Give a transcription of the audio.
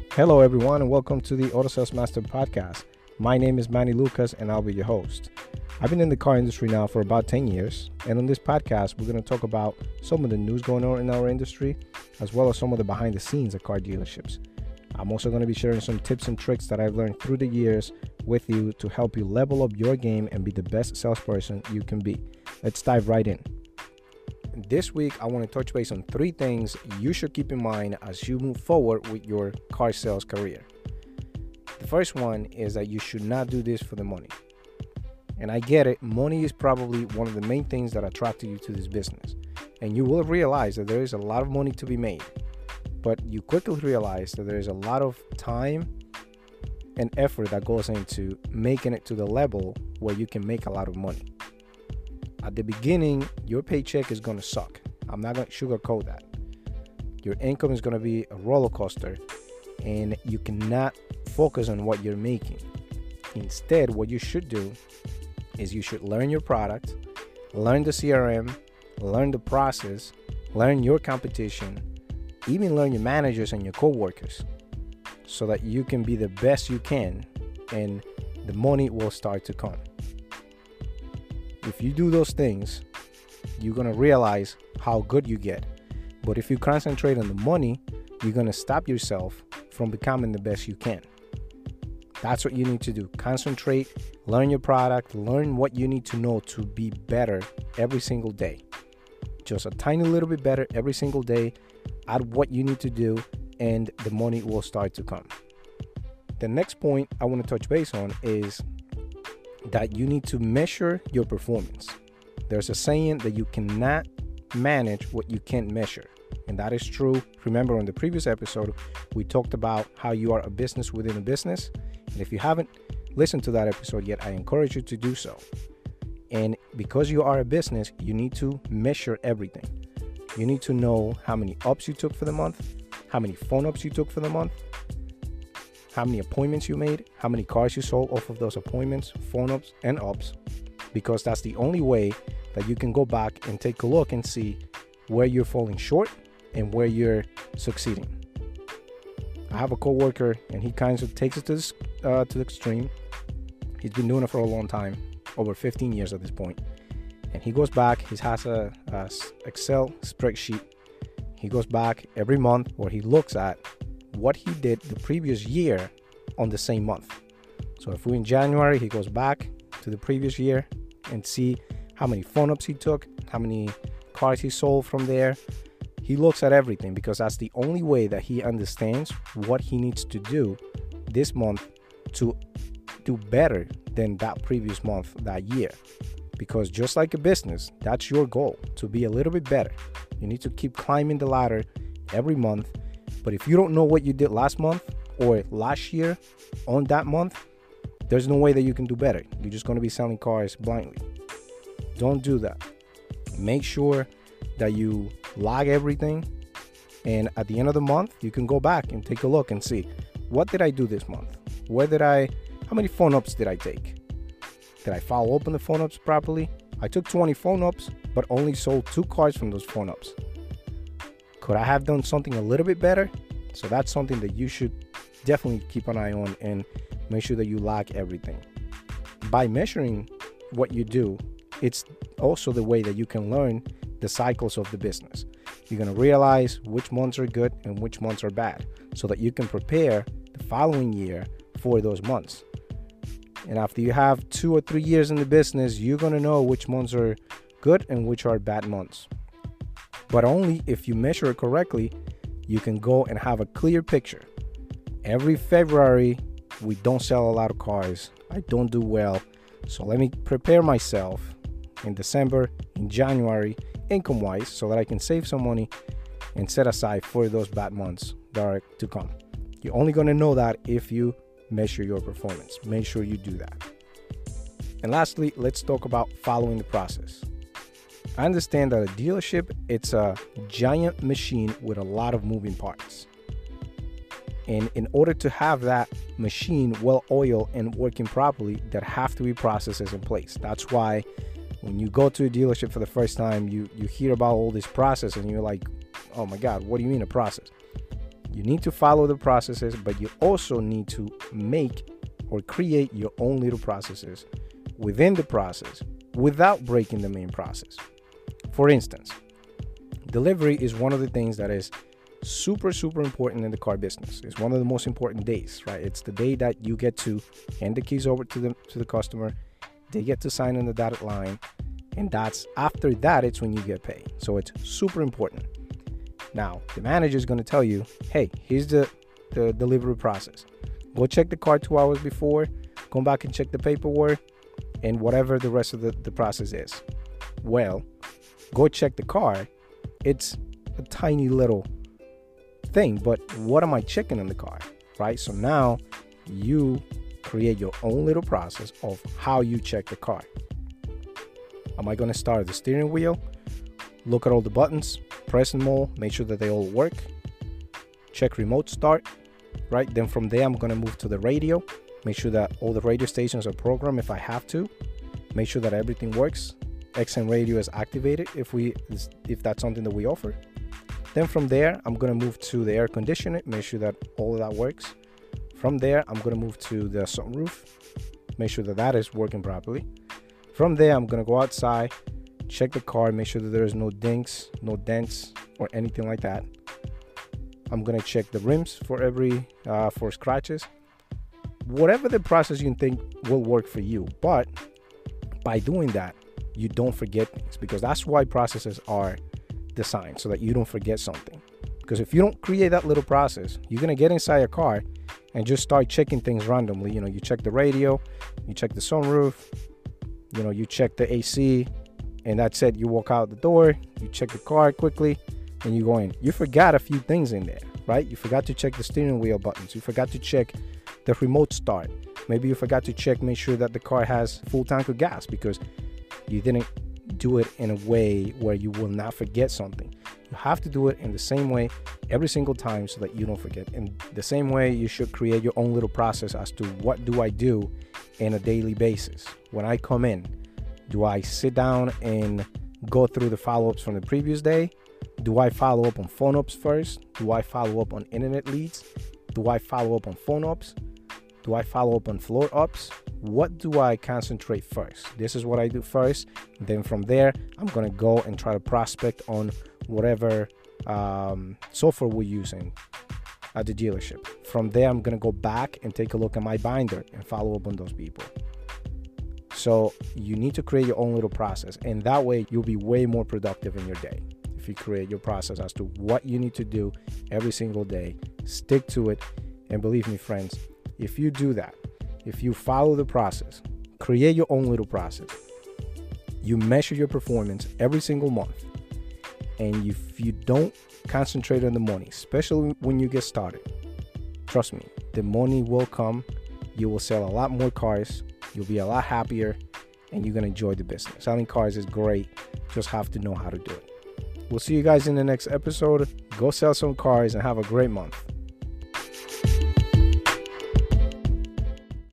Hello, everyone, and welcome to the Auto Sales Master Podcast. My name is Manny Lucas, and I'll be your host. I've been in the car industry now for about 10 years, and on this podcast, we're going to talk about some of the news going on in our industry, as well as some of the behind the scenes at car dealerships. I'm also going to be sharing some tips and tricks that I've learned through the years with you to help you level up your game and be the best salesperson you can be. Let's dive right in. This week, I want to touch base on 3 things you should keep in mind as you move forward with your car sales career. The first one is that you should not do this for the money. And I get it, money is probably one of the main things that attracted you to this business. And you will realize that there is a lot of money to be made. But you quickly realize that there is a lot of time and effort that goes into making it to the level where you can make a lot of money. At the beginning, your paycheck is going to suck. I'm not going to sugarcoat that. Your income is going to be a roller coaster, and you cannot focus on what you're making. Instead, what you should do is you should learn your product, learn the CRM, learn the process, learn your competition, even learn your managers and your coworkers, so that you can be the best you can, and the money will start to come. If you do those things, you're going to realize how good you get. But if you concentrate on the money, you're going to stop yourself from becoming the best you can. That's what you need to do. Concentrate, learn your product, learn what you need to know to be better every single day. Just a tiny little bit better every single day at what you need to do, and the money will start to come. The next point I want to touch base on is that you need to measure your performance. There's a saying that you cannot manage what you can't measure, and that is true. Remember, on the previous episode, we talked about how you are a business within a business, and if you haven't listened to that episode yet, I encourage you to do so. And because you are a business, you need to measure everything. You need to know how many ups you took for the month, how many phone ups you took for the month, how many appointments you made, how many cars you sold off of those appointments, phone ups, and ups, because that's the only way that you can go back and take a look and see where you're falling short and where you're succeeding. I have a coworker, and he kind of takes it to the extreme. He's been doing it for a long time, over 15 years at this point. And he goes back, he has a Excel spreadsheet. He goes back every month where he looks at what he did the previous year on the same month. So if we're in January, he goes back to the previous year and see how many phone ups he took, how many cars he sold from there. He looks at everything because that's the only way that he understands what he needs to do this month to do better than that previous month that year. Because just like a business, that's your goal, to be a little bit better. You need to keep climbing the ladder every month. But if you don't know what you did last month or last year on that month, there's no way that you can do better. You're just going to be selling cars blindly. Don't do that. Make sure that you log everything, and at the end of the month, you can go back and take a look and see, what did I do this month? How many phone ups did I take? Did I follow up on the phone ups properly? I took 20 phone ups, but only sold 2 cars from those phone ups. Could I have done something a little bit better? So that's something that you should definitely keep an eye on and make sure that you log everything. By measuring what you do, it's also the way that you can learn the cycles of the business. You're going to realize which months are good and which months are bad, so that you can prepare the following year for those months. And after you have 2 or 3 years in the business, you're going to know which months are good and which are bad months. But only if you measure it correctly, you can go and have a clear picture. Every February, we don't sell a lot of cars. I don't do well. So let me prepare myself in December, in January, income-wise, so that I can save some money and set aside for those bad months that are to come. You're only going to know that if you measure your performance. Make sure you do that. And lastly, let's talk about following the process. I understand that a dealership, it's a giant machine with a lot of moving parts. And in order to have that machine well-oiled and working properly, there have to be processes in place. That's why when you go to a dealership for the first time, you hear about all this process and you're like, oh my God, what do you mean a process? You need to follow the processes, but you also need to make or create your own little processes within the process without breaking the main process. For instance, delivery is one of the things that is super important in the car business. It's one of the most important days, right? It's the day that you get to hand the keys over to the customer. They get to sign on the dotted line, and that's after that it's when you get paid. So it's super important. Now the manager is going to tell you, hey, here's the delivery process. Go check the car 2 hours before, come back and check the paperwork and whatever the rest of the process is. Well, go check the car. It's a tiny little thing, but what am I checking in the car, right? So now you create your own little process of how you check the car. Am I going to start at the steering wheel, look at all the buttons, press them all, make sure that they all work, check remote start, right? Then from there I'm going to move to the radio, make sure that all the radio stations are programmed if I have to, make sure that everything works. XM radio is activated if that's something that we offer. Then from there, I'm going to move to the air conditioner, make sure that all of that works. From there, I'm going to move to the sunroof, make sure that that is working properly. From there, I'm going to go outside, check the car, make sure that there's no dinks, no dents, or anything like that. I'm going to check the rims for scratches. Whatever the process you think will work for you. But by doing that, you don't forget things, because that's why processes are designed, so that you don't forget something. Because if you don't create that little process, you're gonna get inside your car and just start checking things randomly. You check the radio, you check the sunroof, you check the AC, and that's it. You walk out the door, you check the car quickly, and you go in. You forgot a few things in there, right? You forgot to check the steering wheel buttons, you forgot to check the remote start, maybe you forgot to make sure that the car has full tank of gas, because you didn't do it in a way where you will not forget something. You have to do it in the same way every single time so that you don't forget. In the same way, you should create your own little process as to what do I do on a daily basis. When I come in, do I sit down and go through the follow-ups from the previous day? Do I follow up on phone ups first? Do I follow up on internet leads? Do I follow up on phone ups? Do I follow up on floor ups? What do I concentrate first? This is what I do first. Then from there, I'm going to go and try to prospect on whatever software we're using at the dealership. From there, I'm going to go back and take a look at my binder and follow up on those people. So you need to create your own little process, and that way you'll be way more productive in your day. If you create your process as to what you need to do every single day, stick to it. And believe me, friends, if you do that, if you follow the process, create your own little process, you measure your performance every single month, and if you don't concentrate on the money, especially when you get started, trust me, the money will come. You will sell a lot more cars, you'll be a lot happier, and you're going to enjoy the business. Selling cars is great, just have to know how to do it. We'll see you guys in the next episode. Go sell some cars and have a great month.